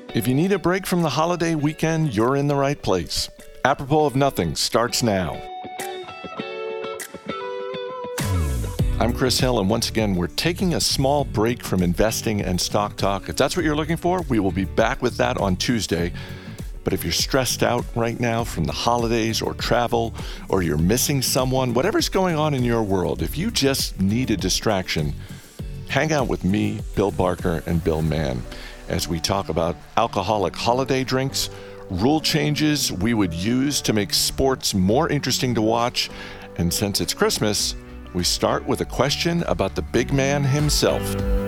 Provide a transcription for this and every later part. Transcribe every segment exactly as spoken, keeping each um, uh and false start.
If you need a break from the holiday weekend, you're in the right place. Apropos of Nothing starts now. I'm Chris Hill, and once again, we're taking a small break from investing and stock talk. If that's what you're looking for, we will be back with that on Tuesday. But if you're stressed out right now from the holidays or travel, or you're missing someone, whatever's going on in your world, if you just need a distraction, hang out with me, Bill Barker, and Bill Mann as we talk about alcoholic holiday drinks, rule changes we would use to make sports more interesting to watch, and since it's Christmas, we start with a question about the big man himself.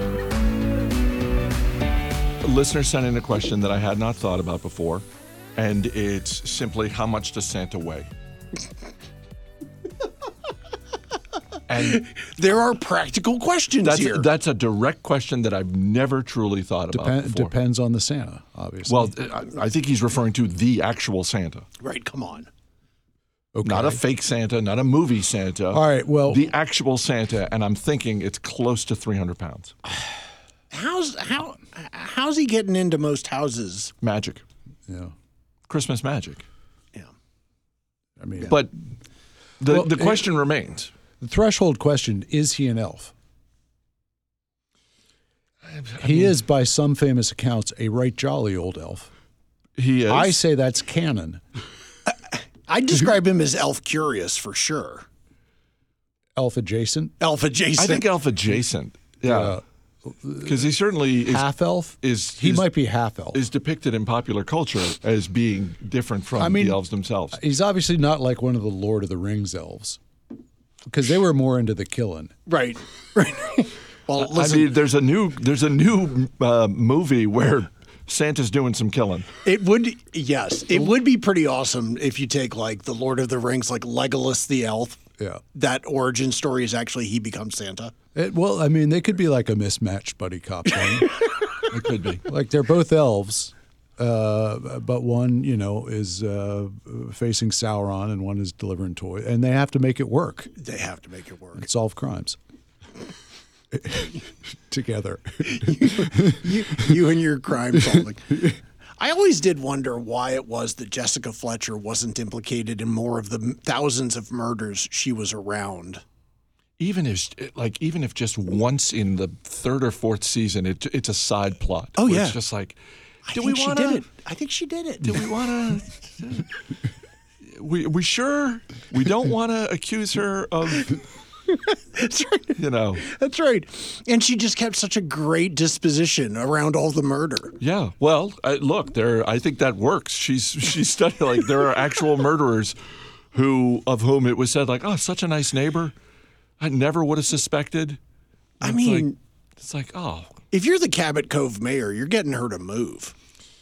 A listener sent in a question that I had not thought about before, and it's simply, how much does Santa weigh? And there are practical questions that's, here. That's a direct question that I've never truly thought about Dep- before. Depends on the Santa, obviously. Well, I think he's referring to the actual Santa. Right, come on. Okay. Not a fake Santa, not a movie Santa. All right, well. The actual Santa, and I'm thinking it's close to three hundred pounds. How's how how's he getting into most houses? Magic. Yeah. Christmas magic. Yeah. I mean, But the, well, the question it, remains. The threshold question, is he an elf? I he mean, is, by some famous accounts, a right jolly old elf. He is. I say that's canon. I'd describe him as elf curious for sure. Elf adjacent? Elf adjacent. I think elf adjacent. Yeah. Because uh, he certainly is. Half elf? Is, he is, might be half elf. Is depicted in popular culture as being different from I mean, the elves themselves. He's obviously not like one of the Lord of the Rings elves. Because they were more into the killing. Right. Right. Well, listen, I mean, there's a new there's a new uh, movie where Santa's doing some killing. It would, yes, it would be pretty awesome if you take like the Lord of the Rings, like Legolas the elf. Yeah. That origin story is actually he becomes Santa. It, well, I mean, they could be like a mismatched buddy cop thing. It could be. Like they're both elves, uh, but one, you know, is uh, facing Sauron and one is delivering toys, and they have to make it work. They have to make it work. And solve crimes together. you, you and your crime solving. I always did wonder why it was that Jessica Fletcher wasn't implicated in more of the thousands of murders she was around. Even if, like, even if just once in the third or fourth season, it, it's a side plot. Oh yeah, it's just like, do I we think want she did it? I think she did it. Do we want to? we we sure we don't want to accuse her of. That's right. You know. That's right. And she just kept such a great disposition around all the murder. Yeah. Well, I, look, there. I think that works. She's she's studied like there are actual murderers who of whom it was said like, oh, such a nice neighbor. I never would have suspected. I it's mean, like, it's like, oh. If you're the Cabot Cove mayor, you're getting her to move.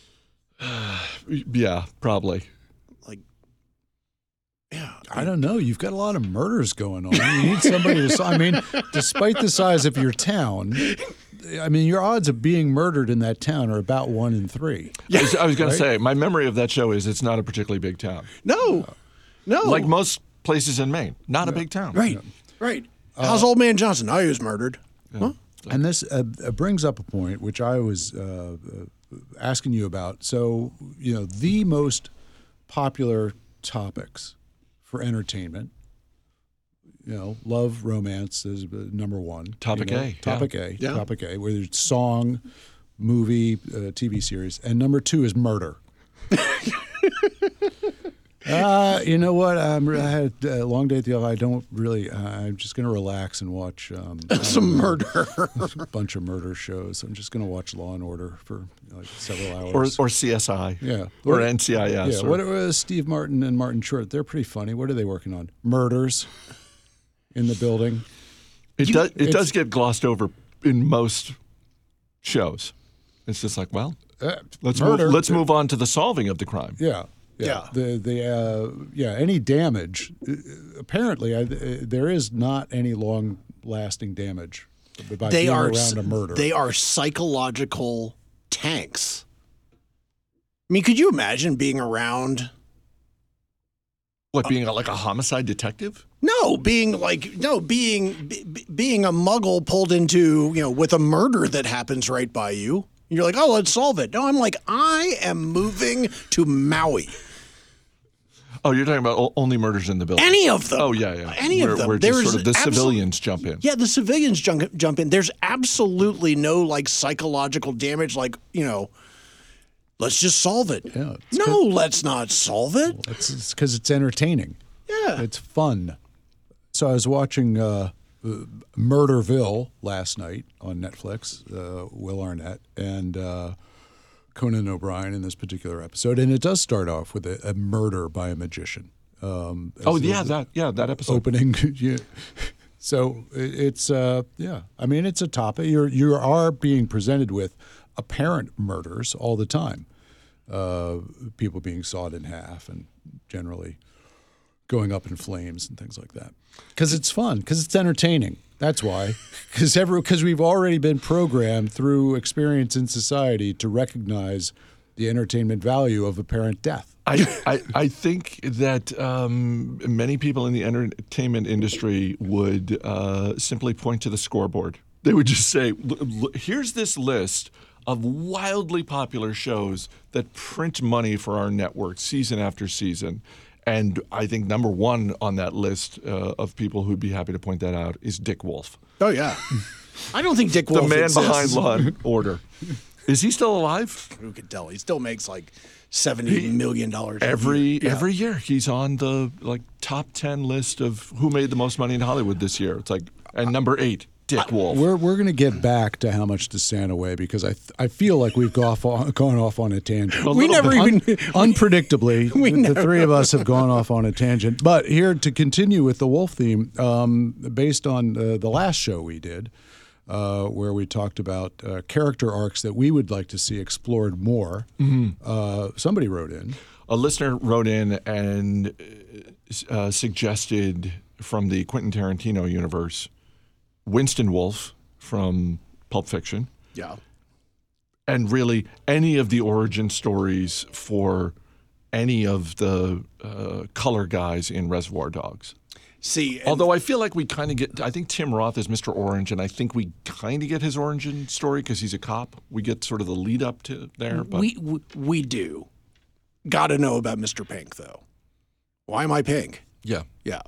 Yeah, probably. Like, yeah. I don't know. You've got a lot of murders going on. You need somebody to. I mean, despite the size of your town, I mean, your odds of being murdered in that town are about one in three. Yeah, I was, was going right? to say, my memory of that show is it's not a particularly big town. No, no. Like most places in Maine, not a big town. Right, right. How's Old Man Johnson? Oh, he was murdered. Yeah. Huh? And this uh, brings up a point which I was uh, uh, asking you about. So, you know, the most popular topics for entertainment, you know, love, romance is number one. Topic you know, A. Topic yeah. A. Yeah. Topic A, whether it's song, movie, uh, T V series. And number two is murder. Uh, you know what? I'm, I had a long day at the office. I don't really. Uh, I'm just going to relax and watch um, Some know, murder. a bunch of murder shows. I'm just going to watch Law and Order for like several Or, hours. or C S I. yeah, Or What- N C I S. Yeah. or- What was Steve Martin and Martin Short? They're pretty funny. What are they working on? Murders in the building. It You- does. It it's- does get glossed over in most shows. It's just like, well, Uh, let's murder. move. Let's move on to the solving of the crime. Yeah. Yeah. Yeah. The the uh, yeah any damage. uh, Apparently, I, uh, there is not any long lasting damage by They being are around a murder. They are psychological tanks. I mean, could you imagine being around? What, being a, like a homicide detective? No, being like no, being be, being a muggle pulled into you know with a murder that happens right by you. You're like, oh, let's solve it. No, I'm like, I am moving to Maui. Oh, you're talking about o- only murders in the building. Any of them. Oh, yeah, yeah. Any where, of them. Where just There's sort of the absol- civilians jump in. Yeah, the civilians jump, jump in. There's absolutely no, like, psychological damage, like, you know, let's just solve it. Yeah, it's no, let's not solve it. It's because it's, it's entertaining. Yeah. It's fun. So I was watching uh, Murderville last night on Netflix, uh, Will Arnett, and uh, Conan O'Brien in this particular episode. And it does start off with a, a murder by a magician. Um, Oh, as the- yeah, that yeah that episode. opening. yeah. So it- it's uh, yeah. I mean, it's a topic. You're you are being presented with apparent murders all the time. Uh, people being sawed in half and generally going up in flames and things like that. Because it's fun. Because it's entertaining. That's why. Because every because we've already been programmed through experience in society to recognize the entertainment value of apparent death. I, I, I think that um, many people in the entertainment industry would uh, simply point to the scoreboard. They would just say, "L- l- here's this list of wildly popular shows that print money for our network season after season. And I think number one on that list uh, of people who'd be happy to point that out is Dick Wolf, Oh, yeah. I don't think Dick the Wolf man exists. behind Law and Order. Is he still alive? Who could tell? He still makes like seventy million dollars Every a year. Yeah. every year he's on the like top ten list of who made the most money in Hollywood this year. It's like and number eight, Dick Wolf. We're we're going to get back to how much to stand away because I th- I feel like we've gone off on, gone off on a tangent. A We little never bit. even. Un- unpredictably, We the never- three of us have gone off on a tangent. But here to continue with the wolf theme, um, based on uh, the last show we did, uh, where we talked about uh, character arcs that we would like to see explored more. Uh, somebody wrote in. A listener wrote in and uh, suggested from the Quentin Tarantino universe, Winston Wolfe from Pulp Fiction, Yeah. and really any of the origin stories for any of the uh, color guys in Reservoir Dogs. See, and Although I feel like we kind of get, I think Tim Roth is Mister Orange, and I think we kind of get his origin story because he's a cop. We get sort of the lead up to there. But we, we we do. Got to know about Mister Pink though. Why am I pink? yeah, Yeah.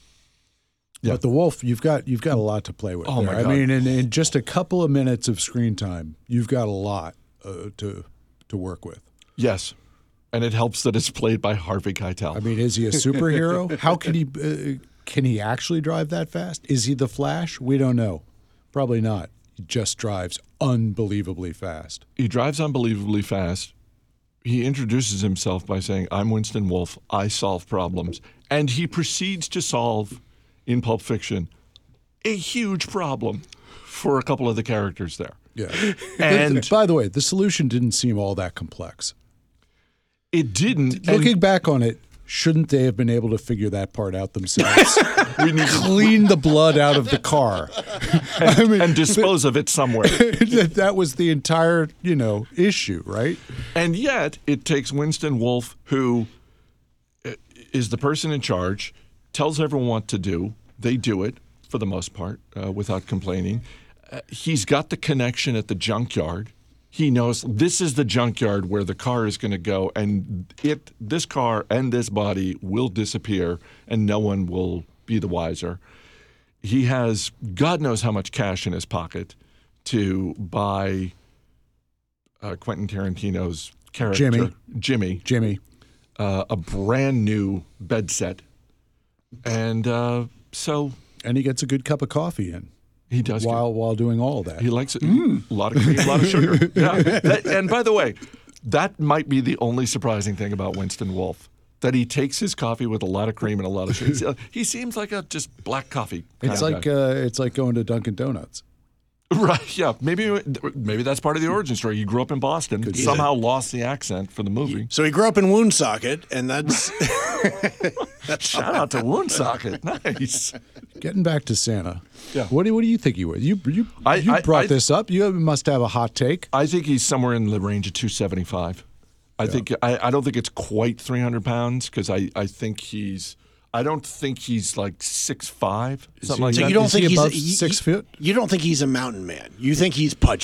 But the wolf, you've got you've got a lot to play with. Oh, there. my I God. mean, in, in just a couple of minutes of screen time, you've got a lot uh, to to work with. yes. And it helps that it's played by Harvey Keitel. I mean, is he a superhero? How can he uh, can he actually drive that fast? Is he the Flash? We don't know. Probably not. He just drives unbelievably fast. He drives unbelievably fast. He introduces himself by saying, I'm Winston Wolfe. I solve problems. And he proceeds to solve, in Pulp Fiction, a huge problem for a couple of the characters there. Yeah. And By the way, the solution didn't seem all that complex. it didn't. Looking and back on it, shouldn't they have been able to figure that part out themselves? we need to Clean the blood out of the car. I mean, and dispose of it somewhere. that that was the entire, you know, issue, right? And yet, it takes Winston Wolfe, who uh, is the person in charge, tells everyone what to do. They do it, for the most part, uh, without complaining. Uh, he's got the connection at the junkyard. He knows this is the junkyard where the car is going to go, and it, this car and this body will disappear, and no one will be the wiser. He has God knows how much cash in his pocket to buy uh, Quentin Tarantino's character, Jimmy. Jimmy, Jimmy. uh, a brand new bed set, and uh, so And he gets a good cup of coffee in he does. while while doing all that. He likes it. A lot of cream, a lot of sugar. Yeah. That- and by the way, that might be the only surprising thing about Winston Wolfe, that he takes his coffee with a lot of cream and a lot of sugar. He seems like a just black coffee kind It's of like guy. uh, it's like going to Dunkin' Donuts. Right, yeah. Maybe maybe that's part of the origin story. He grew up in Boston, somehow lost the accent for the movie. So he grew up in Woonsocket, and that's Shout out to Woonsocket. Nice. Getting back to Santa. Yeah. What do what do you think he was? You you I- you I- brought I- this up. You must have a hot take. I think he's somewhere in the range of two seventy-five. I think I, I don't think it's quite three hundred pounds because I, I think he's I don't think he's like six five something like he- so that. you don't Is think he he's above you- six you, foot? You don't think he's a mountain man. You think he's pudgy.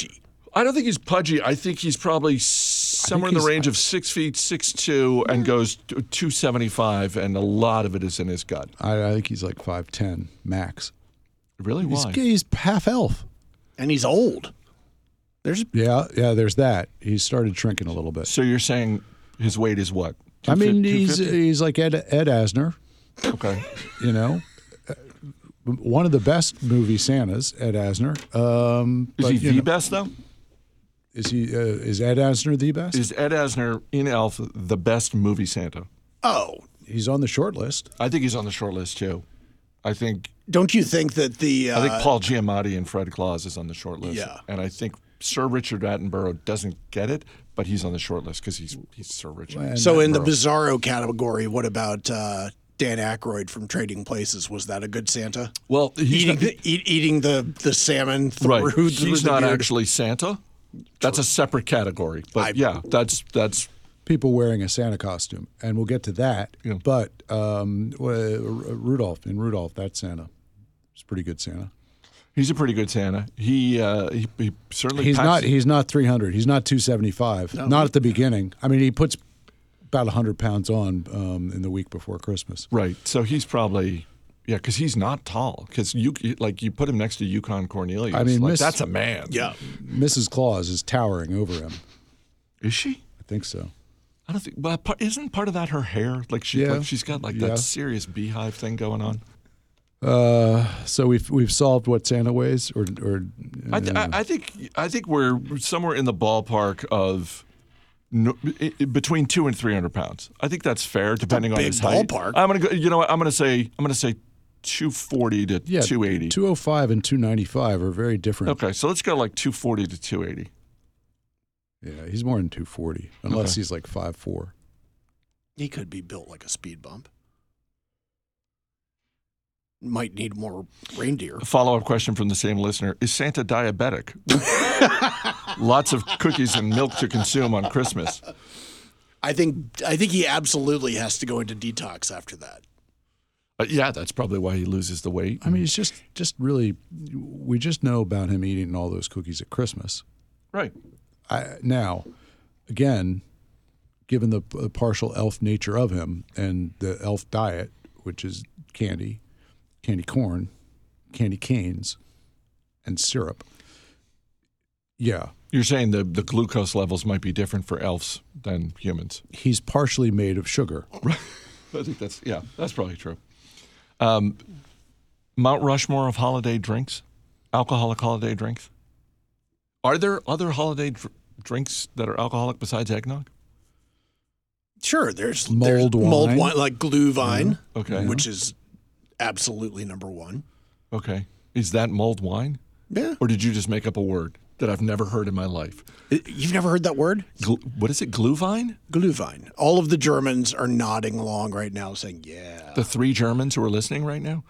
I don't think he's pudgy. I think he's probably somewhere in the he's- range of six feet, six two, and goes to two seventy-five, and a lot of it is in his gut. I, I think he's like five ten max. Really? He's, Why? he's half elf. And he's old. There's Yeah, yeah. There's that. He's started shrinking a little bit. So you're saying his weight is what? I mean, two he's fifty? he's like Ed Ed Asner. Okay. You know, Uh, one of the best movie Santas, Ed Asner. Um, Is but, he you the know, best, though? Is he? Uh, is Ed Asner the best? Is Ed Asner in Elf the best movie Santa? oh, He's on the short list. I think he's on the short list, too. I think don't you think that the uh, I think Paul Giamatti and Fred Claus is on the short list. Yeah. And I think Sir Richard Attenborough doesn't get it, but he's on the short list because he's he's Sir Richard. And so in the Attenborough. Bizarro category? What about uh, Dan Aykroyd from Trading Places? Was that a good Santa? Well, he's Eating not, the eat, eating the the salmon through right. through He's the not beard? actually Santa. That's a separate category. But I- yeah, that's that's people wearing a Santa costume, and we'll get to that. Yeah. But um, uh, Rudolph in Rudolph, that's Santa. It's a pretty good Santa. he's a pretty good Santa. He uh, he, he certainly He's packs- not. He's not three hundred. He's not two seventy five. Not at the beginning. I mean, he puts about hundred pounds on um, in the week before Christmas. right. So he's probably. Yeah, because he's not tall. Because you like you put him next to Yukon Cornelius. I mean, like, Miss- that's a man. Yeah. Missus Claus is towering over him. Is she? I think so. I don't think. But part, isn't part of that her hair? Like she, Yeah. like she's got like Yeah. that serious beehive thing going on. Uh, so we've we've solved what Santa weighs, or or I, th- I, I think I think we're somewhere in the ballpark of no, i- i- between two and three hundred pounds. I think that's fair, depending on big his height. ballpark. I'm gonna go. You know what? I'm gonna say. I'm gonna say two forty to yeah, two eighty. two oh five and two ninety-five are very different. Okay, so let's go like two forty to two eighty. Yeah, he's more than two forty, unless Okay. he's like five four. He could be built like a speed bump. Might need more reindeer. Follow up question from the same listener: is Santa diabetic? Lots of cookies and milk to consume on Christmas. I think I think he absolutely has to go into detox after that. Uh, yeah, that's probably why he loses the weight. I mean, it's just just really, we just know about him eating all those cookies at Christmas. Right. I, now, again, given the uh, partial elf nature of him and the elf diet, which is candy, candy corn, candy canes, and syrup. Yeah, You're saying the, the glucose levels might be different for elves than humans. he's partially made of sugar. I think that's yeah, that's probably true. Um, Mount Rushmore of holiday drinks, alcoholic holiday drinks. Are there other holiday dr- drinks that are alcoholic besides eggnog? Sure, there's Mulled there's mulled wine. wine like Glühwein, Okay. which is absolutely number one. Okay, is that mulled wine, Yeah, or did you just make up a word that I've never heard in my life? you've never heard that word? Gl- what is it? Glühwein? Glühwein. All of the Germans are nodding along right now, saying, "Yeah, The three Germans who are listening right now.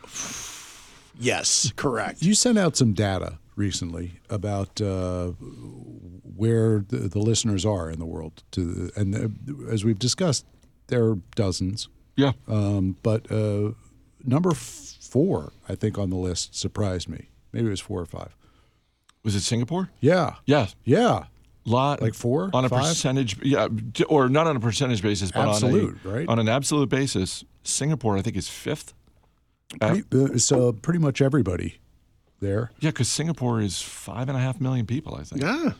yes, correct." You sent out some data recently about uh, where the, the listeners are in the world, to and uh, as we've discussed, there are dozens, Yeah. um, but uh, number f- four, I think, on the list surprised me. Maybe it was four or five. Was it Singapore? Yeah, Yeah. yeah, Lot Like four, on a five? percentage, yeah, d- or not on a percentage basis, but Absolute, on a right? on an absolute basis. Singapore, I think, is fifth. Uh, Pretty- uh, so pretty much everybody there. yeah, because Singapore is five and a half million people, I think. Yeah,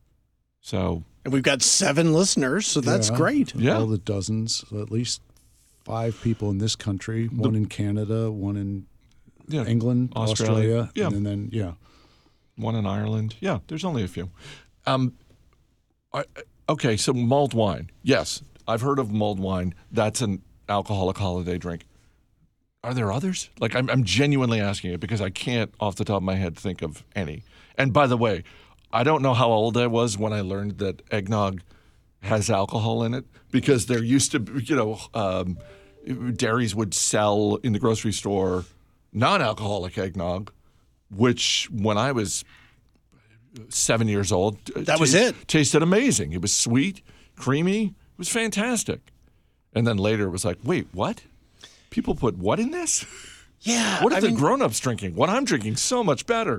So and we've got seven listeners, so that's Yeah. great. Yeah. All the dozens, at least five people in this country, one in Canada, one in yeah, England, Australia. Australia, Yeah. and then yeah. one in Ireland. Yeah, there's only a few. Um, I, okay, so mulled wine. Yes, I've heard of mulled wine. That's an alcoholic holiday drink. Are there others? Like, I'm, I'm genuinely asking it because I can't, off the top of my head, think of any. And by the way, I don't know how old I was when I learned that eggnog has alcohol in it because there used to be, you know, um, dairies would sell in the grocery store non-alcoholic eggnog, which when I was seven years old, That was it. Tasted amazing. It was sweet, creamy. It was fantastic. And then later it was like, wait, what? People put what in this? Yeah, What are I the mean, grown-ups drinking? What I'm drinking so much better.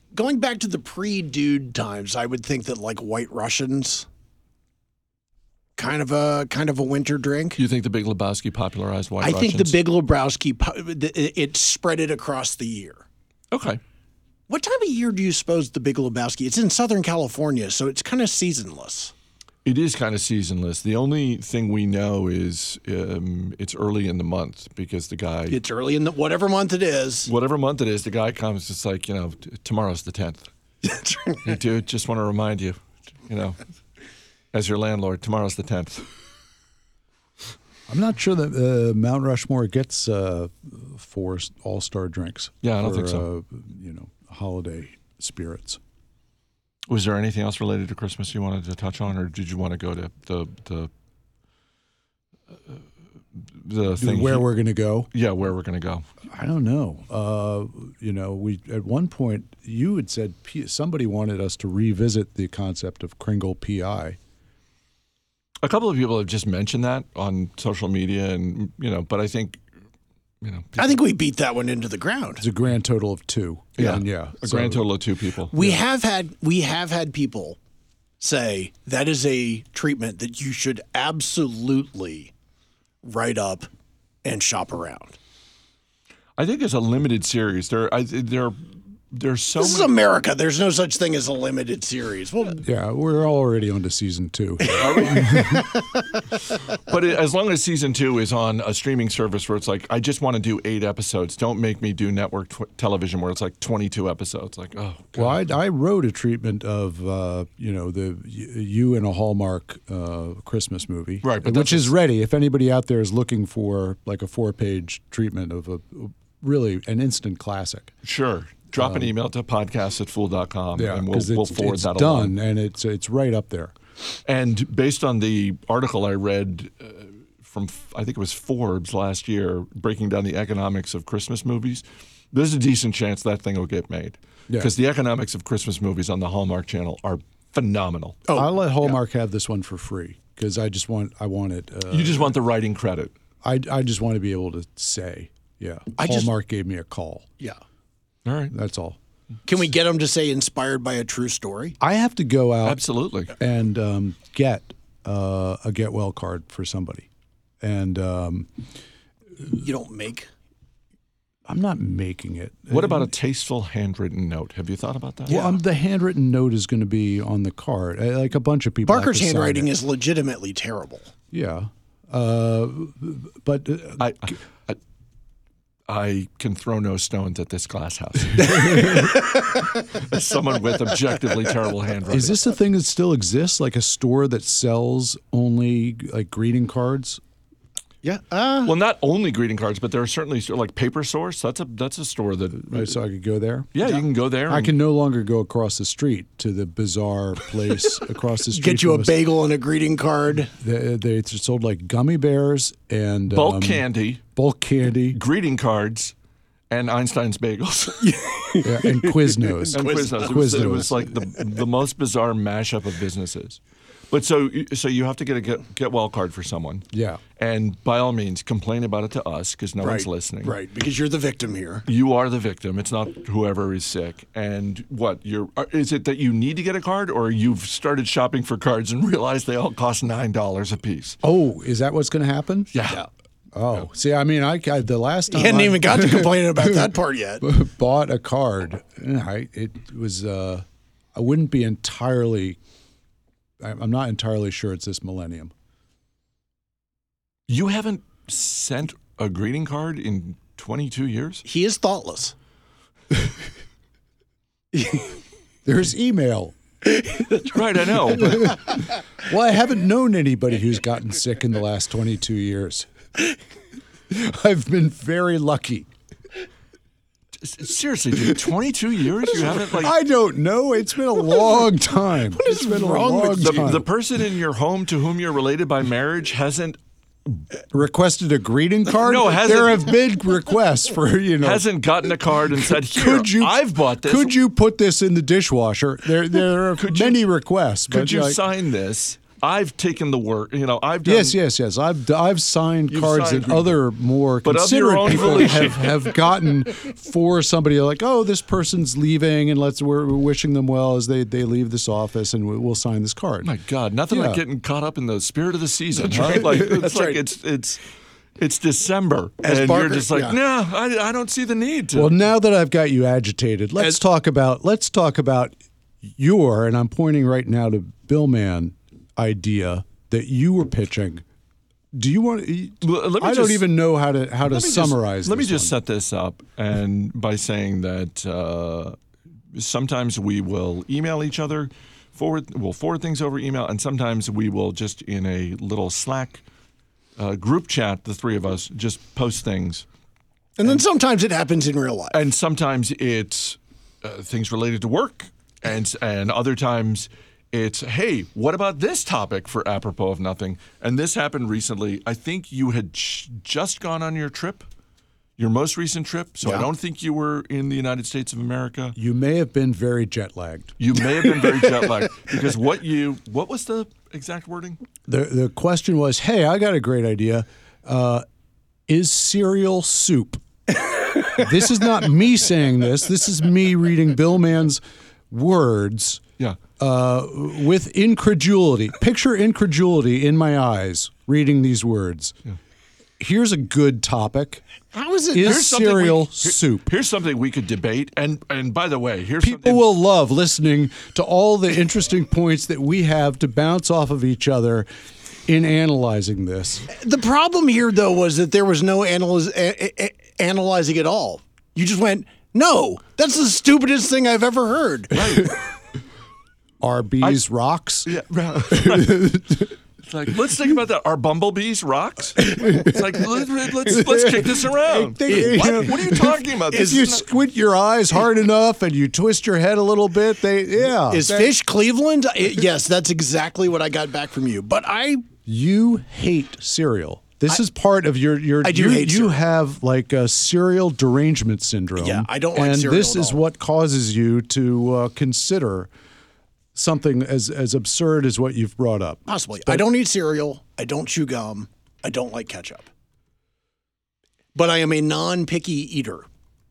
going back to the pre-dude times, I would think that like White Russians, kind of a kind of a winter drink. You think the Big Lebowski popularized White I Russians? think the Big Lebowski, it, it spread it across the year. Okay. What time of year do you suppose the Big Lebowski? It's in Southern California, so it's kind of seasonless. It is kind of seasonless. The only thing we know is um, it's early in the month because the guy, It's early in the whatever month it is. whatever month it is, the guy comes. It's like, you know, t- tomorrow's the tenth. Hey, dude, just want to remind you, you know, as your landlord, tomorrow's the tenth. I'm not sure that uh, Mount Rushmore gets uh, four all-star drinks. Yeah, I don't for, think so. Uh, you know, holiday spirits. Was there anything else related to Christmas you wanted to touch on, or did you want to go to the the uh, the thing Where he- we're going to go? Yeah, where we're going to go. I don't know. Uh, you know, we at one point you had said P, somebody wanted us to revisit the concept of Kringle P I. A couple of people have just mentioned that on social media, and you know, but I think, you know, I think we beat that one into the ground. It's a grand total of two. yeah, And yeah. a so- grand total of two people. We have had we have had people say that is a treatment that you should absolutely write up and shop around. I think it's a limited series. There, I, there, there's so This is many. America. There's no such thing as a limited series. Well, Yeah, we're already on to season two. But it, as long as season two is on a streaming service where it's like, I just want to do eight episodes. Don't make me do network tw- television where it's like twenty-two episodes. Like, oh, God. Well, I, I wrote a treatment of uh, you know the y- you in a Hallmark uh, Christmas movie, Right, but which that's is a- ready. If anybody out there is looking for like a four-page treatment of a really an instant classic, Sure. Drop an email to podcast at fool dot com and we'll, 'cause we'll it's, forward it's that done along. and it's it's right up there. And based on the article I read uh, from, I think it was Forbes last year, breaking down the economics of Christmas movies, there's a decent chance that thing will get made. Yeah. Because the economics of Christmas movies on the Hallmark Channel are phenomenal. Oh, I'll let Hallmark have this one for free because I just want I want it. Uh, You just want the writing credit. I I just want to be able to say, yeah, I just- Hallmark gave me a call. yeah. All right. That's all. Can we get them to say inspired by a true story? I have to go out Absolutely. and um, get uh, a get well card for somebody, and um, You don't make. I'm not making it. What about a tasteful handwritten note? Have you thought about that? Well, um, the handwritten note is going to be on the card. Uh, Like a bunch of people. have Barker's to sign handwriting it. is legitimately terrible. Yeah, uh, but uh, I, I, I can throw no stones at this glass house. As someone with objectively terrible handwriting. is this a thing that still exists? Like a store that sells only like greeting cards? Yeah. Uh, Well, not only greeting cards, but there are certainly like Paper Source. That's a that's a store that. Right, so I could go there. Yeah, you can go there. I and- can no longer go across the street to the bizarre place across the street. get you a from us. bagel and a greeting card. They, they sold like gummy bears and bulk um, candy, bulk candy, greeting cards, and Einstein's bagels. yeah, and Quiznos. and Quiznos. It, was, it Quiznos. was like the the most bizarre mashup of businesses. But so so you have to get a get, get well card for someone. Yeah. And by all means, complain about it to us because no Right. one's listening. Right. Because you're the victim here. You are the victim. It's not whoever is sick. And what you're are- is it that you need to get a card, or you've started shopping for cards and realized they all cost nine dollars a piece? Oh, is that what's going to happen? Yeah. Oh, see, I mean, I, I the last time He hadn't I even got to complaining about that part yet. bought a card, I, it was uh, I wouldn't be entirely. I- I'm not entirely sure it's this millennium. You haven't sent a greeting card in twenty-two years? He is thoughtless. There's email. Right, I know. But Well, I haven't known anybody who's gotten sick in the last twenty-two years. I've been very lucky. seriously, dude, twenty-two years? You haven't like I don't know. It's been a long time. What is it's been wrong a long with the, time. the person in your home to whom you're related by marriage hasn't Requested a greeting card? No, hasn't- there have been requests for, you know. hasn't gotten a card and said, "Here, could you, I've bought this. Could you put this in the dishwasher? There, there are Could you- many requests. Could but you like, sign this?" I've taken the work. You know, I've done, Yes, yes, yes. I've I've signed You've cards signed that other more But of your considerate own people volition. have, have gotten for somebody like, oh, this person's leaving, and let's we're, we're wishing them well as they, they leave this office, and we, we'll sign this card. My God, nothing Yeah. like getting caught up in the spirit of the season, right? right. Like it's That's like right. it's it's it's December, As and Barker- you're just like, yeah. no, I, I don't see the need to. Well, now that I've got you agitated, let's As- talk about let's talk about your, and I'm pointing right now to Bill Mann, idea that you were pitching. Do you want? Well, let me I don't just- even know how to how to Let me just- summarize. Let me this just one. set this up, and by saying that uh, sometimes we will email each other, forward we'll forward things over email, and sometimes we will just in a little Slack uh, group chat, the three of us just post things, And then sometimes it happens in real life. and sometimes it's uh, things related to work, and and other times. It's, hey, what about this topic for apropos of nothing? And this happened recently. I think you had j- just gone on your trip, your most recent trip. So I Yeah. don't think you were in the United States of America. You may have been very jet lagged. You may have been very jet lagged because what you, what was the exact wording? The the question was, hey, I got a great idea. Uh, is cereal soup? This is not me saying this. This is me reading Bill Mann's words. Yeah. Uh, with incredulity. Picture incredulity in my eyes reading these words. Here's a good topic. How is it? Is Here's something we- cereal here- soup? Here's something we could debate. And and by the way, here's People something. will love listening to all the interesting points that we have to bounce off of each other in analyzing this. The problem here, though, was that there was no analyze, a, a, analyzing at all. You just went, no, that's the stupidest thing I've ever heard. Right. Are bees rocks? Yeah. Right. It's like, let's think about that. Are bumblebees rocks? It's like, let, let's let's kick this around. They- What, what are you talking about? If This you is not- squint your eyes hard enough and you twist your head a little bit, they yeah. Is that- fish Cleveland? I- yes, that's exactly what I got back from you. But I, You hate cereal. This is part of your your. I do you, hate you cereal. have like a cereal derangement syndrome. Yeah, I don't like and cereal this at is all. what causes you to uh, consider something as as absurd as what you've brought up. possibly, I don't eat cereal. I don't chew gum. I don't like ketchup. But I am a non-picky eater.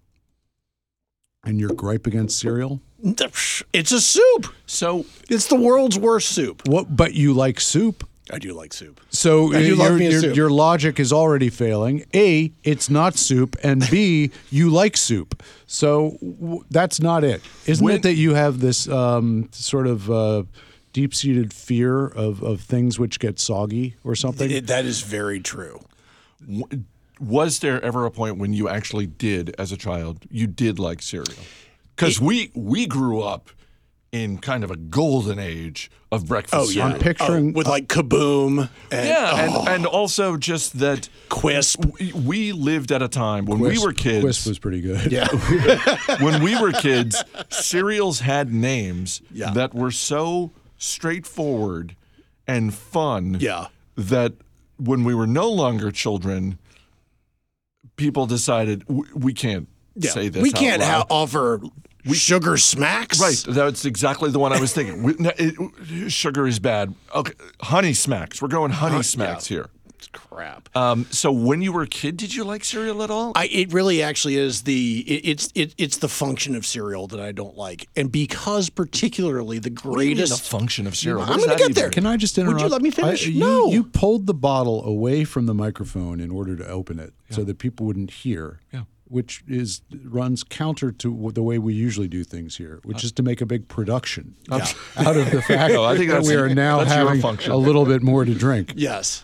And your gripe against cereal? It's a soup. So It's the world's worst soup. What? But you like soup. I do like soup. So I do your, love me a your, soup. your logic is already failing. A, it's not soup, and B, you like soup. So w- that's not it. Isn't When- it that you have this um, sort of uh, deep-seated fear of, of things which get soggy or something? It- that is very true. w- was there ever a point when you actually did, as a child, you did like cereal? Because we we grew up in kind of a golden age of breakfast Oh, yeah. cereal. I'm picturing Oh, with like Kaboom and Yeah, oh, and, and also just that Quisp. we, we lived at a time when we Quisp- were kids. Quisp was pretty good. Yeah. When we were kids, cereals had names Yeah. that were so straightforward and fun Yeah. that when we were no longer children, people decided "W- we can't Yeah. say this. we out can't loud." ha- offer sugar smacks. Right, that's exactly the one I was thinking. We, no, it, sugar is bad. Okay, honey smacks. We're going honey smacks here. It's crap. Um, so when you were a kid, did you like cereal at all? I, it really actually is the it, it's it, it's the function of cereal that I don't like, and because particularly the What do you mean greatest the function of cereal. I'm What does gonna that get there. even- Can I just Would you interrupt? let me finish? I- you, No. You pulled the bottle away from the microphone in order to open it so that people wouldn't hear. Yeah. Which is runs counter to w- the way we usually do things here, which is to make a big production out of the fact No, I think that that's- we are now that's your having function. a little bit more to drink. Yes.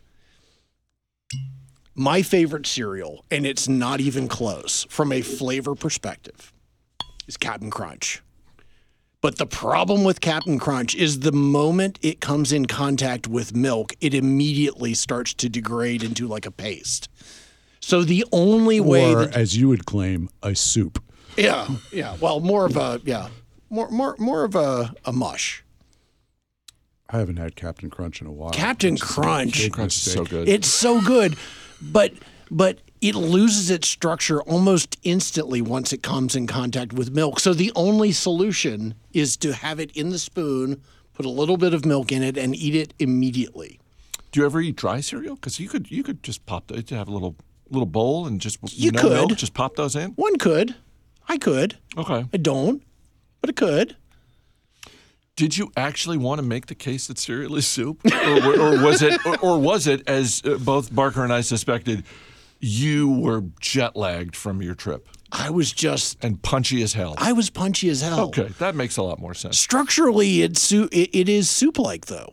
My favorite cereal, and it's not even close from a flavor perspective, is Captain Crunch. But the problem with Captain Crunch is the moment it comes in contact with milk, it immediately starts to degrade into like a paste. So the only way Or, that as you would claim, a soup. yeah, yeah, well, more of a yeah, more more more of a, a mush. I haven't had Captain Crunch in a while. Captain which is a Crunch. big Crunch is so mistake. good. It's so good, but but it loses its structure almost instantly once it comes in contact with milk. So the only solution is to have it in the spoon, put a little bit of milk in it, and eat it immediately. Do you ever eat dry cereal? Because you could you could just pop it, have a little little bowl and just You no could. milk, just pop those in. One could. I could. Okay. I don't, but I could. Did you actually want to make the case that cereal is soup, or, or was it, or, or was it, as uh, both Barker and I suspected, you were jet lagged from your trip I was just, and punchy as hell? I was punchy as hell. Okay, that makes a lot more sense. Structurally, it's su- it, it is soup-like, though.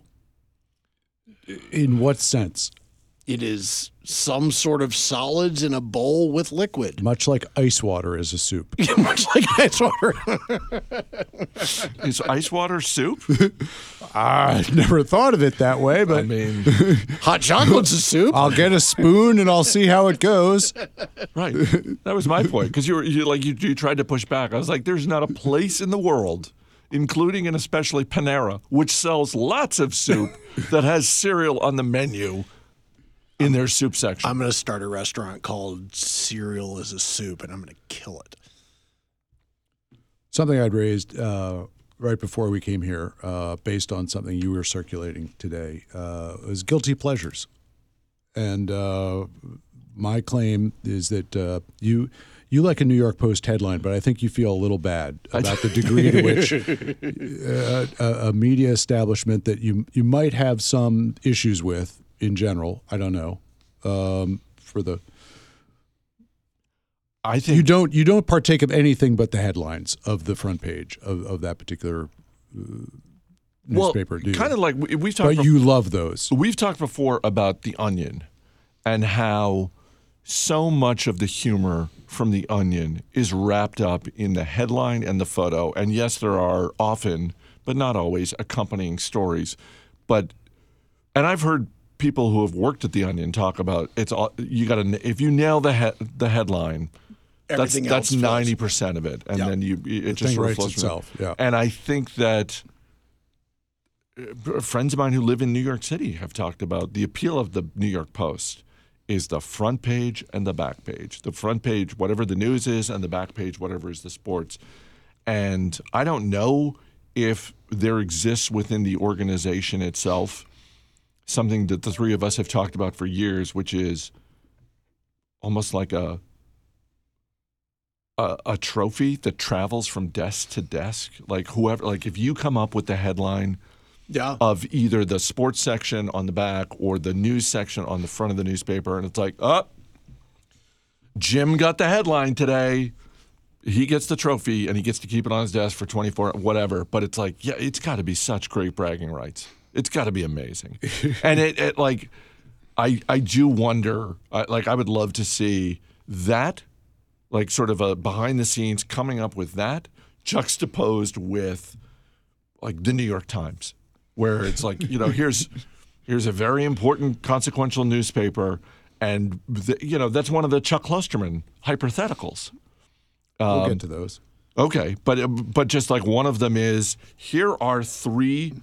In what sense? It is some sort of solids in a bowl with liquid. Much like ice water is a soup. Much like ice water. Is ice water soup? I never thought of it that way, but I mean, Hot chocolate's a soup. I'll get a spoon and I'll see how it goes. right. That was my point, because you were you, like you, you tried to push back. I was like, there's not a place in the world, including and especially Panera, which sells lots of soup, that has cereal on the menu in their soup section. I'm going to start a restaurant called Cereal is a Soup, and I'm going to kill it. Something I'd raised uh, right before we came here, uh, based on something you were circulating today, uh, was guilty pleasures. And uh, my claim is that uh, you you like a New York Post headline, but I think you feel a little bad about the degree to which uh, a, a media establishment that you you might have some issues with in general, I don't know, um, for the I think you don't you don't partake of anything but the headlines of the front page of, of that particular uh, newspaper. do you? kind of like we, we've talked. But bef- you love those. We've talked before about The Onion and how so much of the humor from The Onion is wrapped up in the headline and the photo. And yes, there are often, but not always, accompanying stories. But and I've heard people who have worked at The Onion talk about it's all you got to if you nail the he- the headline. Everything that's else that's ninety percent of it, and Yeah. then you it just thing sort of writes flows from itself, there. yeah. And I think that uh, friends of mine who live in New York City have talked about the appeal of the New York Post is the front page and the back page. The front page, whatever the news is, and the back page, whatever is the sports. And I don't know if there exists within the organization itself something that the three of us have talked about for years, which is almost like a a, a trophy that travels from desk to desk. Like whoever, like if you come up with the headline Yeah. of either the sports section on the back or the news section on the front of the newspaper, and it's like, oh, Jim got the headline today. He gets the trophy, and he gets to keep it on his desk for twenty-four, whatever. But it's like, yeah, it's got to be such great bragging rights. It's got to be amazing. And it, it like, I I do wonder, I, like I would love to see that, like sort of a behind the scenes coming up with that juxtaposed with like the New York Times, where it's like, you know, here's here's a very important consequential newspaper, and the, you know, that's one of the Chuck Klosterman hypotheticals. We'll Um, get to those. Okay, but but just like one of them is, here are three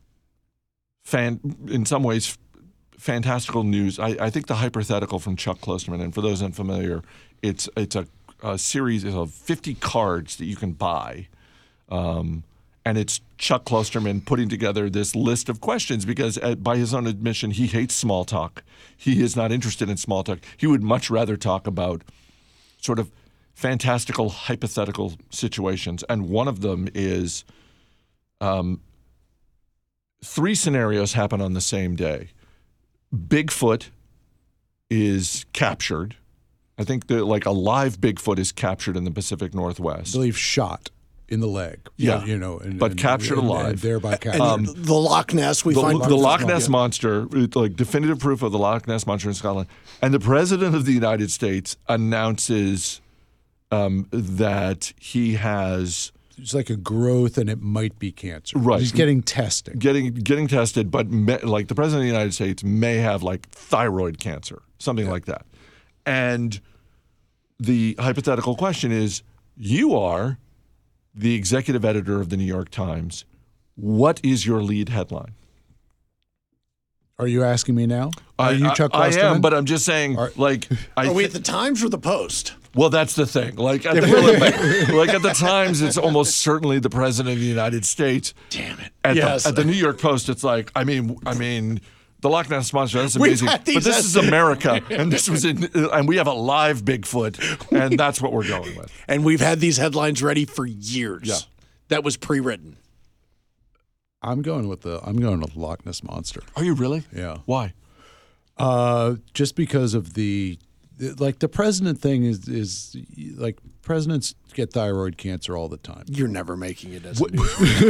fan in some ways fantastical news. I, I think the hypothetical from Chuck Klosterman, and for those unfamiliar, it's it's a, a series of fifty cards that you can buy, um, and it's Chuck Klosterman putting together this list of questions because, uh, by his own admission, he hates small talk. He is not interested in small talk. He would much rather talk about sort of fantastical hypothetical situations, and one of them is um, three scenarios happen on the same day. Bigfoot is captured. I think that like a live Bigfoot is captured in the Pacific I Northwest. believe shot in the leg. Yeah. You know, and, But and- captured and- alive. And thereby And captured. Um, the Loch Ness, we The, find the Loch Ness Yeah. Monster, like definitive proof of the Loch Ness Monster in Scotland. And the President of the United States announces um, that he has it's like a growth and it might be cancer. Right. He's getting testing. getting getting tested, but may, like the President of the United States may have like thyroid cancer, something like that. And the hypothetical question is, you are the executive editor of the New York Times. What is your lead headline? Are you asking me now? Are I, you Chuck I, I am, Klosterman? but I'm just saying, Are- like, I Are we thi- at the Times or the Post? Well, that's the thing. Like at the, like at the Times, it's almost certainly the president of the United States. Damn it! At, yes. the, at the New York Post, it's like, I mean, I mean, the Loch Ness Monster. That's We've amazing. had these But this as- is America, and this was in, and we have a live Bigfoot, and that's what we're going with. And we've had these headlines ready for years. Yeah. That was pre-written. I'm going with the I'm going with Loch Ness Monster. Are you really? Yeah. Why? Uh, just because of the like the president thing is is like presidents get thyroid cancer all the time. You're never making it as a news.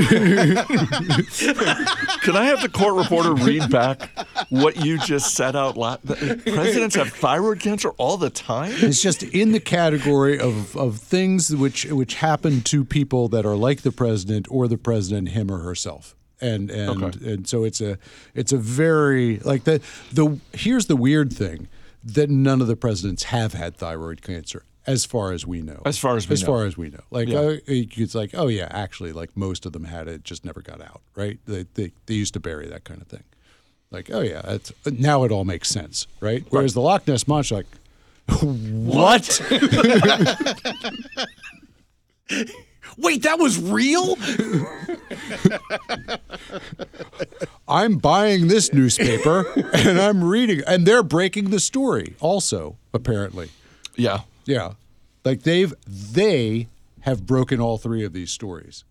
Can I have the court reporter read back what you just said out loud? The presidents have thyroid cancer all the time? It's just in the category of, of things which which happen to people that are like the president or the president, him or herself. And and Okay. and so it's a it's a very like the the here's the weird thing that none of the presidents have had thyroid cancer as far as we know. As far as we as know. far as we know. Like Yeah. uh, it's like oh yeah, actually like most of them had it, just never got out. Right? They they they used to bury that kind of thing. Like oh yeah, it's, now it all makes sense. Right? Whereas the Loch Ness Monster, like what? Wait, that was real? I'm buying this newspaper and I'm reading, and they're breaking the story also, apparently. Yeah. Yeah. Like they've, they have broken all three of these stories.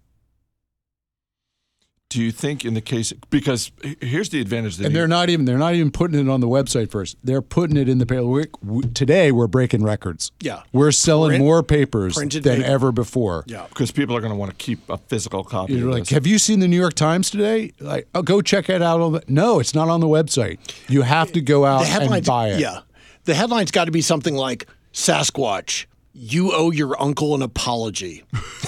Do you think in the case, because here's the advantage that And they're not even, they're not even putting it on the website first. They're putting it in the paper. We, we, today we're breaking records. Yeah. We're selling Print- more papers printed than paper. ever before. Yeah. because people are going to want to keep a physical copy. You're of like, this. have you seen the New York Times today? Like, oh, go check it out. On the, no, it's not on the website. You have to go out The headlines, and buy it. yeah. The headline's got to be something like Sasquatch, you owe your uncle an apology.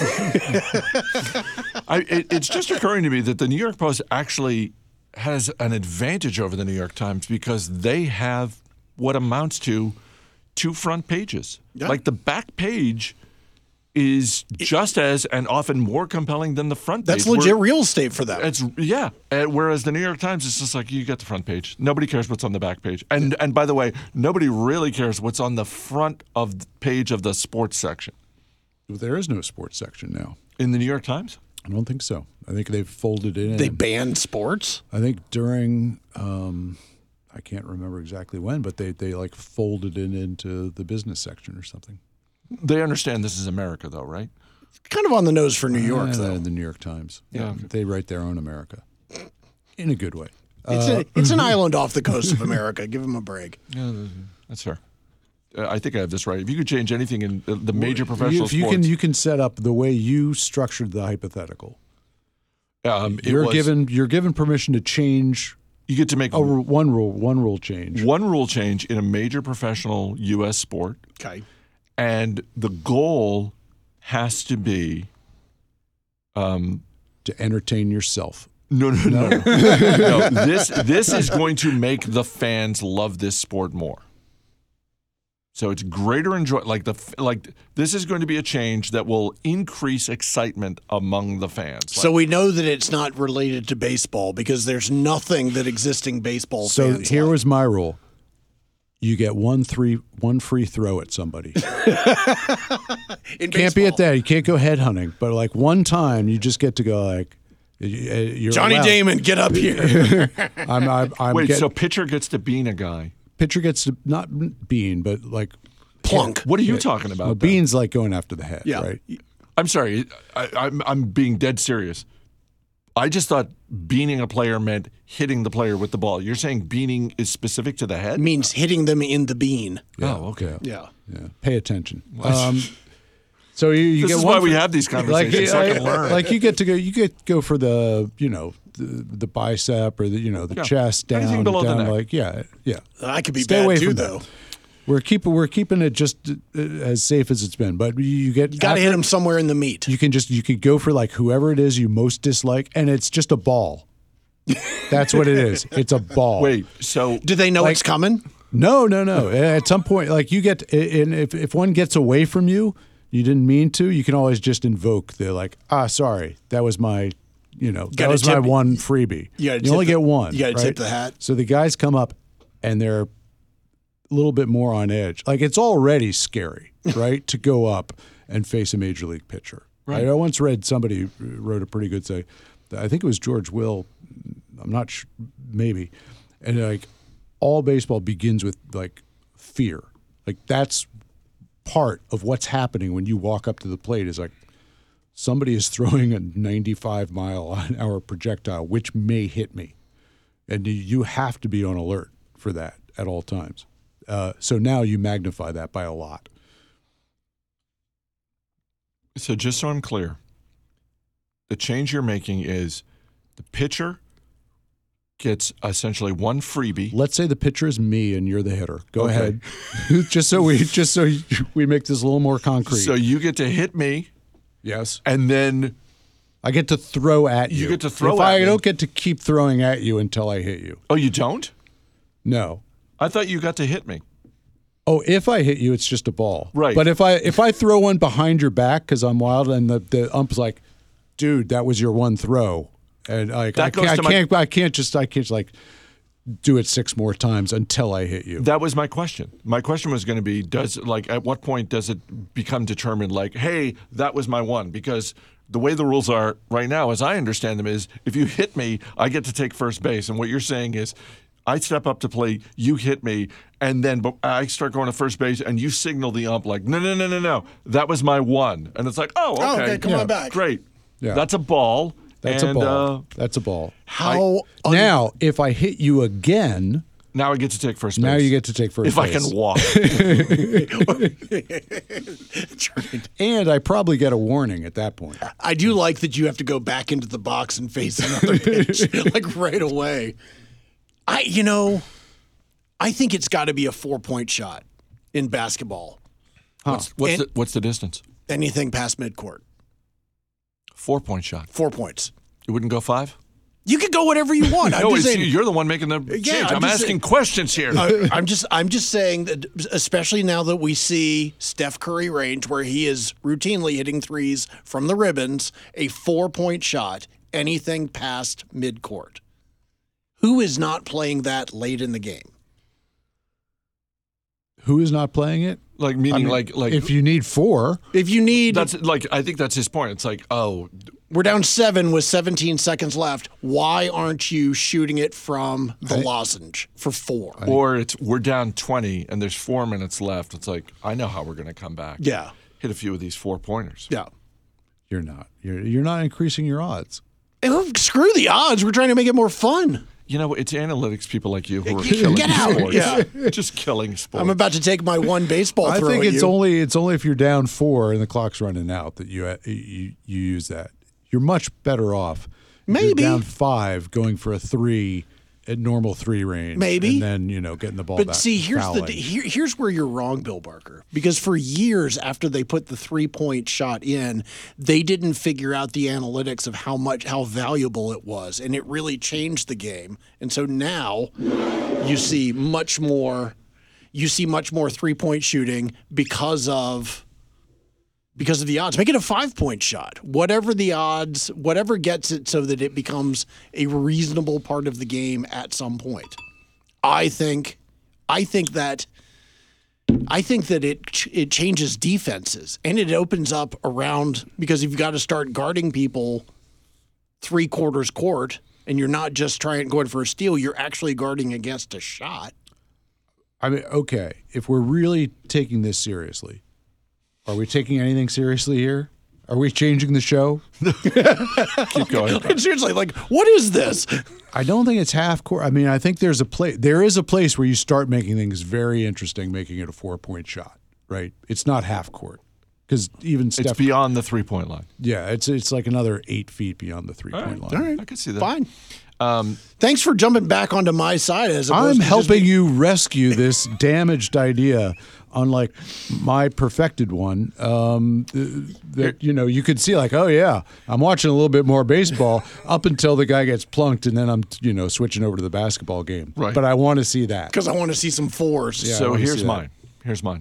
I, it, it's just occurring to me that the New York Post actually has an advantage over the New York Times because they have what amounts to two front pages. Yeah. Like the back page is just as and often more compelling than the front That's page. legit Where- real estate for them. It's yeah. Uh, whereas the New York Times is just like you get the front page. Nobody cares what's on the back page. And and by the way, nobody really cares what's on the front of the page of the sports section There is no sports section now. in the New York Times. I don't think so. I think they've folded it in. They banned sports? I think during, um, I can't remember exactly when, but they, they like folded it into the business section or something. They understand this is America, though, right? Kind of on the nose for New York, Uh, though. the New York Times. Yeah. They write their own America in a good way. It's, a, it's an island off the coast of America. Give them a break. Yeah, that's fair. Uh, I think I have this right. If you could change anything in the, the major professional If you sports, can, you can set up the way you structured the hypothetical. um, it You're was- given you're given permission to change you get to make a, ru- one rule one rule change. one rule change in a major professional U S sport, Okay. and the goal has to be um, to entertain yourself. no, no, no, no. no. This this is going to make the fans love this sport more. So it's greater enjoy. Like the f- like this is going to be a change that will increase excitement among the fans. So we know that it's not related to baseball because there's nothing that existing baseball So fans here like. was my rule. You get one three one free throw at somebody. In Can't be at baseball. that. You can't go head hunting. But like one time, you just get to go like, y- y- you're Johnny allowed. Damon, get up here. I'm, I'm, I'm Wait, get- so pitcher gets to bean a guy. pitcher gets to not bean, but like Plunk. What are you talking about? well, then? bean's like going after the head, Yeah. right? I'm sorry. I, I'm I'm being dead serious. I just thought beaning a player meant hitting the player with the ball. You're saying beaning is specific to the head? Means hitting them in the bean. Oh, okay. Yeah. Yeah, pay attention. Um, so you, you This get is one why we for- have these like, conversations, so I can like- learn. like you get to go, you get go for the you know the, the bicep or the you know the Yeah. chest down, Anything below the down neck. like yeah, yeah. I could be Stay bad away too, from though. that. We're keeping we're keeping it just uh, as safe as it's been, but you get You got to after- hit them somewhere in the meat. You can just you could go for like whoever it is you most dislike, and it's just a ball. That's what it is. It's a ball. Wait, so Do they know Like- it's coming? No, no, no. At some point, like you get, and if if one gets away from you, you didn't mean to. You can always just invoke. They're like, ah, sorry, that was my, you know, that Gotta was my tip- one freebie. you gotta You only tip the- get one. you gotta right? tip the hat. So the guys come up, and they're a little bit more on edge. Like it's already scary. right, to go up and face a major league pitcher. Right. I once read somebody wrote a pretty good say. I think it was George Will. I'm not sure, maybe, and like all baseball begins with like fear. Like that's part of what's happening when you walk up to the plate is like somebody is throwing a ninety-five mile an hour projectile, which may hit me. And you have to be on alert for that at all times. Uh, so now you magnify that by a lot. So just so I'm clear, the change you're making is the pitcher gets essentially one freebie. Let's say the pitcher is me and you're the hitter. Go Okay. ahead. just so we just so we make this a little more concrete. So you get to hit me, yes. and then I get to throw at you. You get to throw if at I me. don't get to keep throwing at you until I hit you. oh, you don't? No. I thought you got to hit me. Oh, if I hit you, it's just a ball. Right. But if I if I throw one behind your back because I'm wild and the, the ump's like, dude, that was your one throw. And like, That I, goes can't, I to my- can't I can't just I can't just like do it six more times until I hit you. That was my question. My question was going to be, does like at what point does it become determined like, hey, that was my one? Because the way the rules are right now, as I understand them, is if you hit me, I get to take first base. And what you're saying is I step up to plate, you hit me, and then but I start going to first base, and you signal the ump like, no, no, no, no, no, that was my one. And it's like, oh, okay, Oh, okay, come Yeah. on back. great. Yeah. That's a ball. That's and, a ball. Uh, That's a ball. How un- Now, if I hit you again, now I get to take first base. now you get to take first if base. I can walk. That's right. And I probably get a warning at that point. I do like that you have to go back into the box and face another pitch like right away. I, you know, I think it's got to be a four-point shot in basketball. What's, what's, And- the, what's the distance? Anything past midcourt, Four point shot. four points. You wouldn't go five? You could go whatever you want. I'm no, just it's saying. you. You're the one making the Yeah, change. I'm I'm, just asking saying- questions here. I- I'm just I'm just saying that, especially now that we see Steph Curry range where he is routinely hitting threes from the ribbons, a four-point shot, anything past midcourt. Who is not playing that late in the game? Who is not playing it? like meaning I mean, like like if you need four, If you need, that's like I think that's his point. It's like, oh, we're down seven with seventeen seconds left. Why aren't you shooting it from the lozenge for four? or it's we're down twenty and there's four minutes left. It's like, I know how we're going to come back. Yeah, Hit a few of these four pointers. yeah. you're not. You're you're not increasing your odds. And screw the odds. We're trying to make it more fun. You know, it's analytics people like you who are Get- killing get out. sports. Yeah. Just killing sports. I'm about to take my one baseball I throw think at it's you. only it's only if you're down four and the clock's running out that you you you use that. You're much better off. if Maybe. you're down five, going for a three at normal three range. Maybe. and then you know getting the ball But back. see, here's fouling. the here, here's where you're wrong, Bill Barker. Because for years after they put the three point shot in, they didn't figure out the analytics of how much how valuable it was, and it really changed the game. And so now you see much more, you see much more three point shooting because of. Because of the odds. Make it a five point shot. Whatever the odds, whatever gets it so that it becomes a reasonable part of the game at some point. I think I think that I think that it ch- it changes defenses and it opens up around because you've got to start guarding people three quarters court and you're not just trying going for a steal, you're actually guarding against a shot. I mean, okay, if we're really taking this seriously, are we taking anything seriously here? Are we changing the show? Keep going. And seriously, like, what is this? I don't think it's half court. I mean, I think there's a place. There is a place where you start making things very interesting, making it a four point shot. Right? It's not half court because even It's Steph. beyond the three point line. Yeah, it's it's like another eight feet beyond the three point line. All right. I can see that. Fine. Thanks for jumping back onto my side as opposed I'm to just helping be- you rescue this damaged idea, unlike my perfected one. Um, th- that you know, you could see like, oh yeah, I'm watching a little bit more baseball up until the guy gets plunked, and then I'm you know switching over to the basketball game. Right. But I want to see that. because I want to see some fours. Yeah, I So wanna here's see that. mine. Here's mine.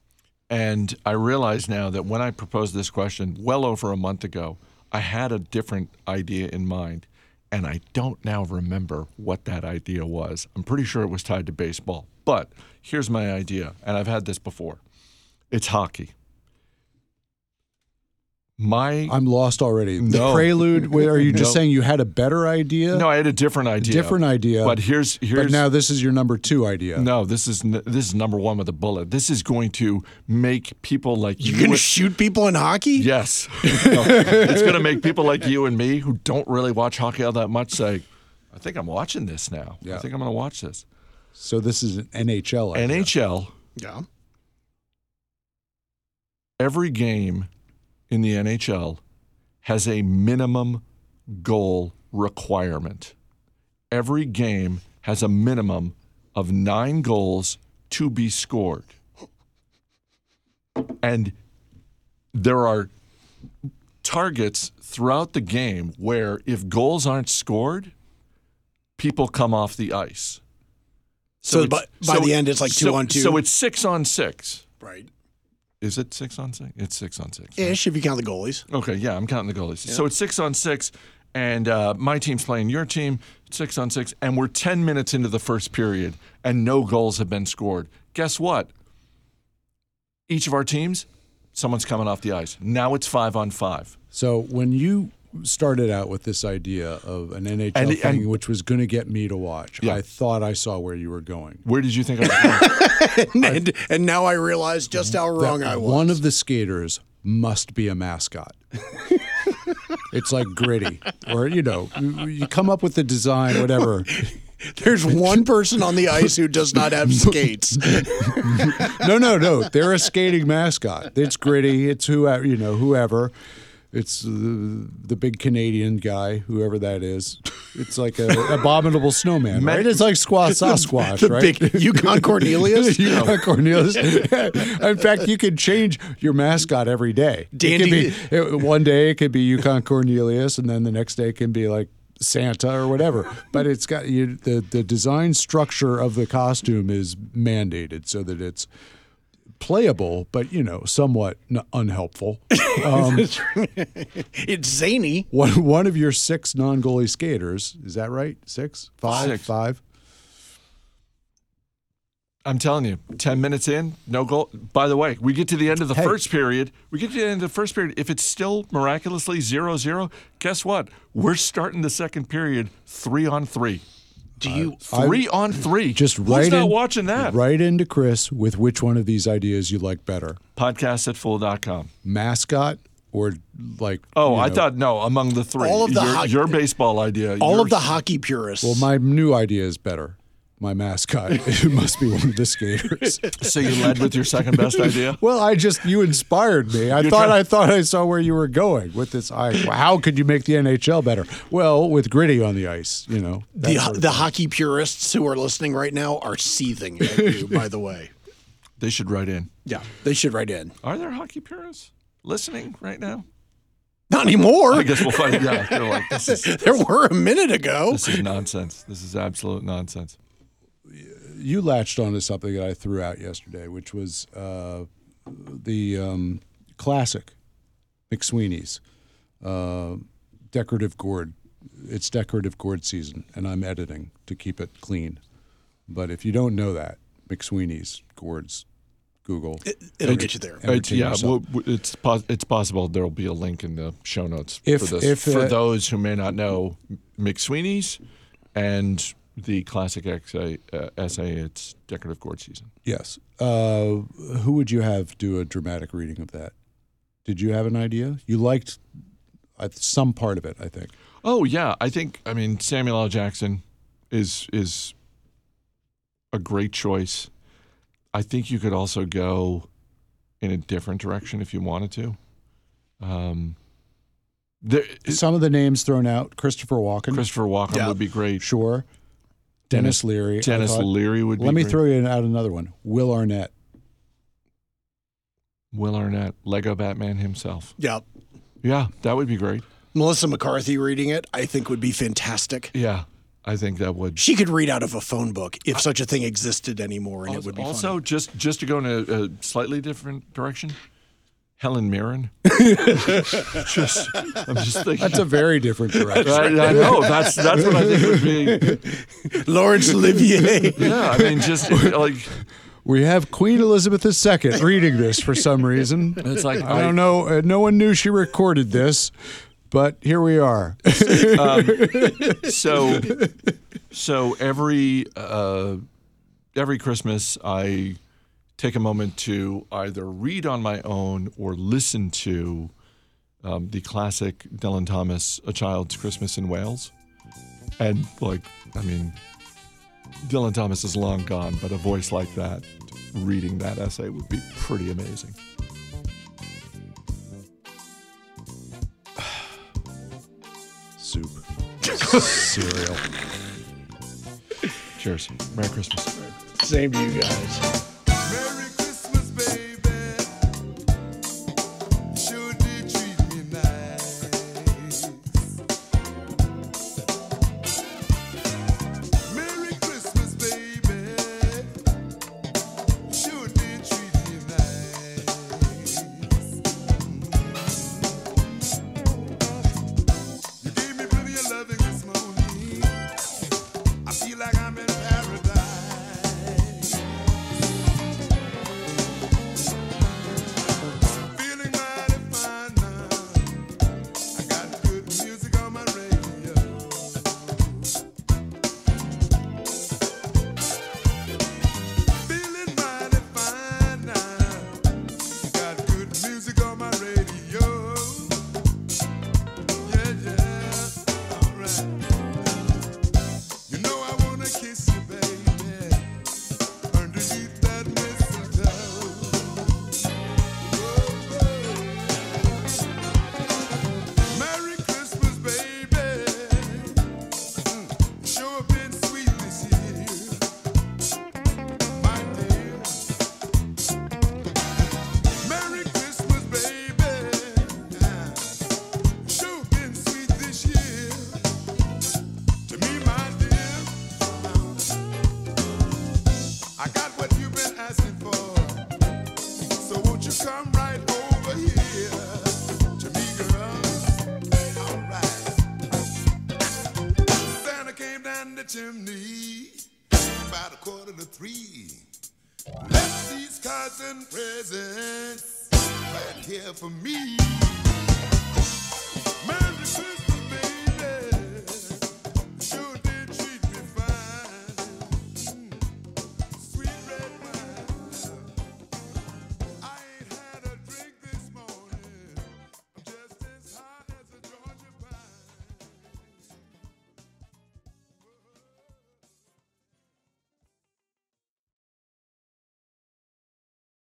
And I realize now that when I proposed this question well over a month ago, I had a different idea in mind, and I don't now remember what that idea was. I'm pretty sure it was tied to baseball. But here's my idea, and I've had this before. It's hockey. My I'm lost already. The No. prelude. Wait, are you just No. saying you had a better idea? no, I had a different idea. different idea. But here's here's But now this is your number two idea. no. This is n- this is number one with a bullet. This is going to make people like you. You're going to and- shoot people in hockey? yes, No, it's going to make people like you and me who don't really watch hockey all that much say, "I think I'm watching this now. Yeah. I think I'm going to watch this." So this is an N H L idea. N H L. Yeah. Every game in the N H L has a minimum goal requirement. Every game has a minimum of nine goals to be scored. And there are targets throughout the game where if goals aren't scored, people come off the ice. So, it's- by, by so- the end, it's like two so- on two. So it's six on six. right. Is it six on six? It's six on six. Ish, if you count the goalies. Okay, yeah, I'm counting the goalies. So it's six on six, and uh, my team's playing your team, six on six, and we're ten minutes into the first period, and no goals have been scored. Guess what? Each of our teams, someone's coming off the ice. Now it's five on five. So when you started out with this idea of an N H L And- thing, and- which was going to get me to watch, Yeah. I thought I saw where you were going. Where did you think I was going? and, and now I realize just how wrong I was. One of the skaters must be a mascot. It's like Gritty, or you know, you, you come up with the design, whatever. There's one person on the ice who does not have skates. No, no, no. They're a skating mascot. It's Gritty. It's whoever, you know, whoever. It's the, the big Canadian guy, whoever that is. It's like a abominable snowman, right? It's like Squash Sasquatch, the right? big Yukon Cornelius. Yukon Cornelius. In fact, you could change your mascot every day. It Dandy- could be, it- one day it could be Yukon Cornelius, and then the next day it can be like Santa or whatever. But it's got you, the the design structure of the costume is mandated so that it's playable, but you know, somewhat n- unhelpful. Um, It's zany. one one of your six non-goalie skaters, is that right? Six, five, Six. five. I'm telling you, ten minutes in, no goal. By the way, we get to the end of the Hey. first period. We get to the end of the first period. If it's still miraculously zero zero, guess what? We're starting the second period three on three. Do you? Three on three. Just Who's right not in, watching that? Right into Chris with which one of these ideas you like better, Podcast at full dot com. mascot or like. Oh, you I know- thought no. Among the three, All of the your, ho- your baseball idea. all your- of the hockey purists. Well, my new idea is better. My mascot. It must be one of the skaters. So you led with your second best idea. Well, I just you inspired me. I You're thought trying- I thought I saw where you were going with this. I, how could you make the N H L better? Well, with Gritty on the ice, you know. that the sort of the thing. hockey purists who are listening right now are seething at you. By the way, They should write in. yeah, they should write in. Are there hockey purists listening right now? Not anymore. I guess we'll find. Yeah, they're like this is There were a minute ago. this is nonsense. This is absolute nonsense. You latched onto something that I threw out yesterday, which was uh, the um, classic McSweeney's uh, decorative gourd. It's decorative gourd season, and I'm editing to keep it clean. But if you don't know that, McSweeney's gourds, Google. It'll get you there. It's, Entertain yeah, yourself. well, it's pos- it's possible there will be a link in the show notes If- for this if, for uh, those who may not know McSweeney's and the classic essay. Uh, essay it's decorative gourd season. Yes. Uh, who would you have do a dramatic reading of that? Did you have an idea? You liked uh, some part of it, I think. Oh yeah, I think I mean Samuel L. Jackson is is a great choice. I think you could also go in a different direction if you wanted to. Um, there, Some of the names thrown out: Christopher Walken, Christopher Walken Yeah. would be great. sure. Dennis Leary. I Dennis thought- Leary would be Let me great. throw you out another one. Will Arnett. Will Arnett, Lego Batman himself. Yeah. Yeah, that would be great. Melissa McCarthy reading it, I think, would be fantastic. Yeah, I think that would. She could read out of a phone book if such a thing existed anymore, and it would be also, funny. just just to go in a, a slightly different direction, Helen Mirren. just, I'm just thinking. That's a very different direction. I, I know that's that's what I think would be. Laurence Olivier. Yeah, I mean, just like We have Queen Elizabeth the Second reading this for some reason. It's like I, I don't know. Uh, no one knew she recorded this, but here we are. um, so, so every uh, every Christmas, I take a moment to either read on my own or listen to um, the classic Dylan Thomas, A Child's Christmas in Wales. And, like, I mean, Dylan Thomas is long gone, but a voice like that, reading that essay would be pretty amazing. Soup. Cereal. Cheers. Merry Christmas. Same to you guys. Merry Christmas, baby. Sure did treat me nice. Merry Christmas, baby. Sure did treat me nice. You gave me plenty of loving this morning. I feel like I'm in paradise. Feeling mighty fine now. I got good music on my radio. Feeling mighty fine now. Got good music on my radio. Yeah, yeah, all right. You know I wanna kiss you, baby, underneath that mistletoe. Merry Christmas, baby. Mm, sure been sweet this year, my dear. Merry Christmas, baby. Ah, sure been sweet this year to me, my dear. I got what you've been asking for, so won't you come right over here to me, girl? All right. Santa came down the chimney about a quarter to three. Left these cards and presents right here for me.